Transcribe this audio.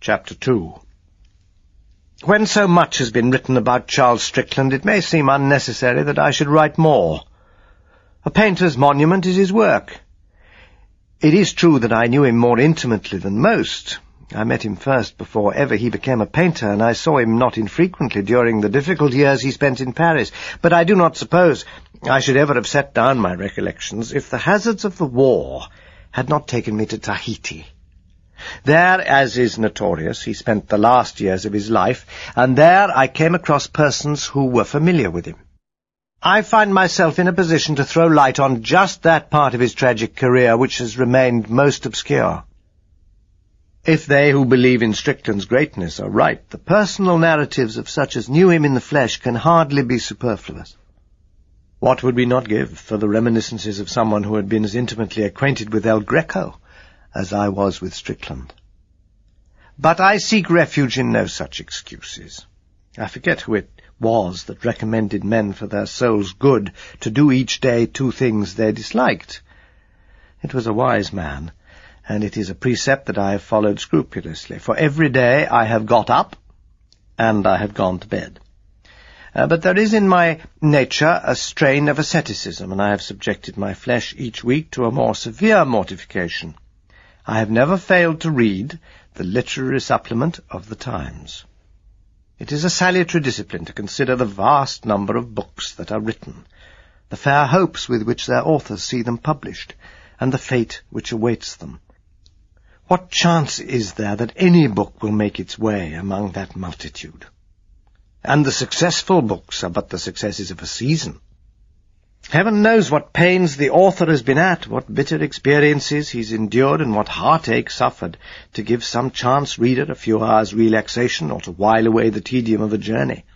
Chapter 2. When so much has been written about Charles Strickland, it may seem unnecessary that I should write more. A painter's monument is his work. It is true that I knew him more intimately than most. I met him first before ever he became a painter, and I saw him not infrequently during the difficult years he spent in Paris. But I do not suppose I should ever have set down my recollections if the hazards of the war had not taken me to Tahiti. There, as is notorious, he spent the last years of his life, and there I came across persons who were familiar with him. I find myself in a position to throw light on just that part of his tragic career which has remained most obscure. If they who believe in Strickland's greatness are right, the personal narratives of such as knew him in the flesh can hardly be superfluous. What would we not give for the reminiscences of someone who had been as intimately acquainted with El Greco as I was with Strickland? But I seek refuge in no such excuses. I forget who it was that recommended men for their souls' good to do each day 2 things they disliked. It was a wise man, and it is a precept that I have followed scrupulously, for every day I have got up, and I have gone to bed. But there is in my nature a strain of asceticism, and I have subjected my flesh each week to a more severe mortification. I have never failed to read the literary supplement of the Times. It is a salutary discipline to consider the vast number of books that are written, the fair hopes with which their authors see them published, and the fate which awaits them. What chance is there that any book will make its way among that multitude? And the successful books are but the successes of a season. Heaven knows what pains the author has been at, what bitter experiences he's endured, and what heartache suffered to give some chance reader a few hours' relaxation or to while away the tedium of a journey.